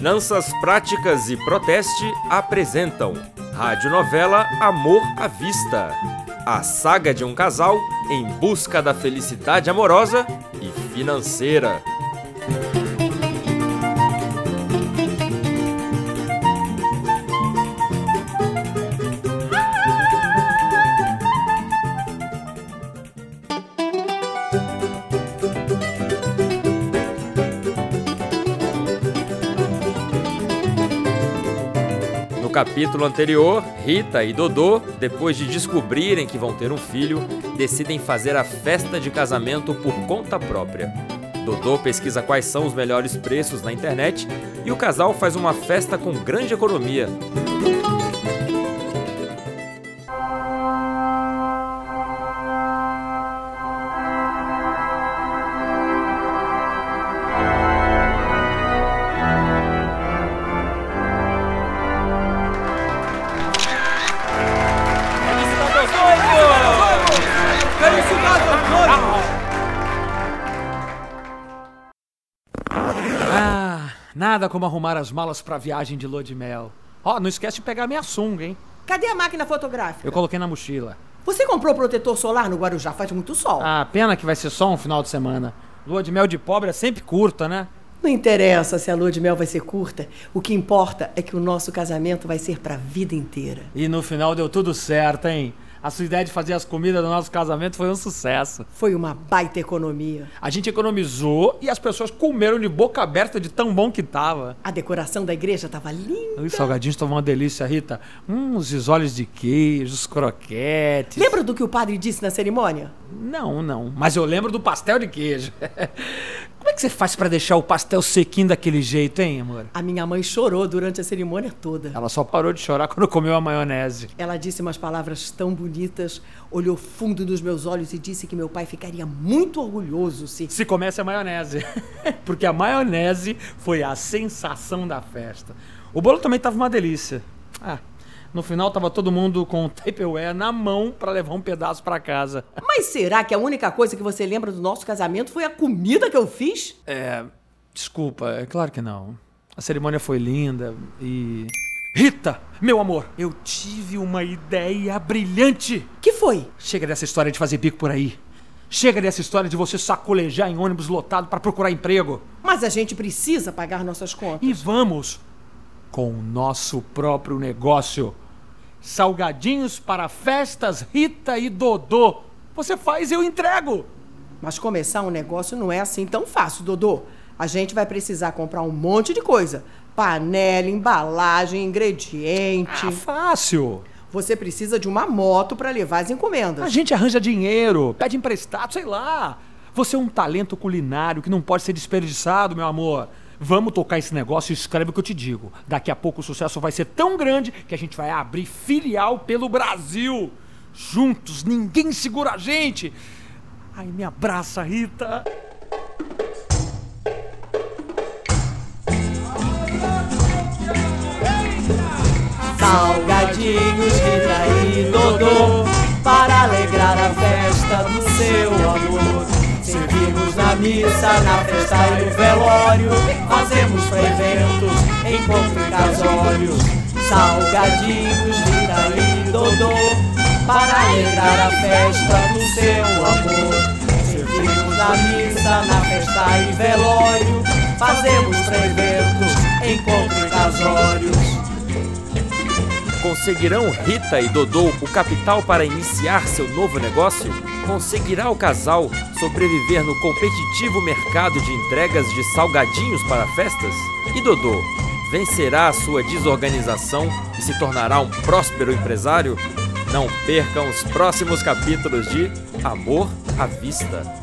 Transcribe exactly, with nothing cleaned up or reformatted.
Finanças Práticas e Proteste apresentam radionovela Amor à Vista, a saga de um casal em busca da felicidade amorosa e financeira. No capítulo anterior, Rita e Dodô, depois de descobrirem que vão ter um filho, decidem fazer a festa de casamento por conta própria. Dodô pesquisa quais são os melhores preços na internet e o casal faz uma festa com grande economia. Ah, nada como arrumar as malas pra viagem de lua de mel. Ó, oh, não esquece de pegar minha sunga, hein? Cadê a máquina fotográfica? Eu coloquei na mochila. Você comprou protetor solar no Guarujá? Faz muito sol. Ah, pena que vai ser só um final de semana. Lua de mel de pobre é sempre curta, né? Não interessa se a lua de mel vai ser curta. O que importa é que o nosso casamento vai ser pra vida inteira. E no final deu tudo certo, hein? A sua ideia de fazer as comidas do nosso casamento foi um sucesso. Foi uma baita economia. A gente economizou e as pessoas comeram de boca aberta de tão bom que tava. A decoração da igreja tava linda. Os salgadinhos estavam uma delícia, Rita. Hum, os risoles de queijo, os croquetes. Lembra do que o padre disse na cerimônia? Não, não. Mas eu lembro do pastel de queijo. Como é que você faz pra deixar o pastel sequinho daquele jeito, hein, amor? A minha mãe chorou durante a cerimônia toda. Ela só parou de chorar quando comeu a maionese. Ela disse umas palavras tão bonitas, olhou fundo nos meus olhos e disse que meu pai ficaria muito orgulhoso se... Se comesse a maionese. Porque a maionese foi a sensação da festa. O bolo também tava uma delícia. Ah, no final tava todo mundo com o Tupperware na mão pra levar um pedaço pra casa. Mas será que a única coisa que você lembra do nosso casamento foi a comida que eu fiz? É... Desculpa, é claro que não. A cerimônia foi linda e... Rita, meu amor, eu tive uma ideia brilhante. Que foi? Chega dessa história de fazer bico por aí. Chega dessa história de você sacolejar em ônibus lotado pra procurar emprego. Mas a gente precisa pagar nossas contas. E vamos com o nosso próprio negócio. Salgadinhos para festas Rita e Dodô. Você faz e eu entrego. Mas começar um negócio não é assim tão fácil, Dodô. A gente vai precisar comprar um monte de coisa. Panela, embalagem, ingrediente. Ah, fácil. Você precisa de uma moto para levar as encomendas. A gente arranja dinheiro, pede emprestado, sei lá. Você é um talento culinário que não pode ser desperdiçado, meu amor. Vamos tocar esse negócio e escreve o que eu te digo. Daqui a pouco o sucesso vai ser tão grande que a gente vai abrir filial pelo Brasil. Juntos, ninguém segura a gente. Ai, me abraça, Rita. Salgadinhos, Rita e Dodô, para alegrar a festa do seu amor. Servimos na missa, na festa e no velório, fazemos pra eventos, encontro e casórios. Salgadinhos, Rita e Dodô, para alegrar a festa do seu amor. Servimos na missa, na festa e velório, fazemos pra eventos, encontro e casórios. Conseguirão Rita e Dodô o capital para iniciar seu novo negócio? Conseguirá o casal sobreviver no competitivo mercado de entregas de salgadinhos para festas? E Dodô vencerá a sua desorganização e se tornará um próspero empresário? Não percam os próximos capítulos de Amor à Vista.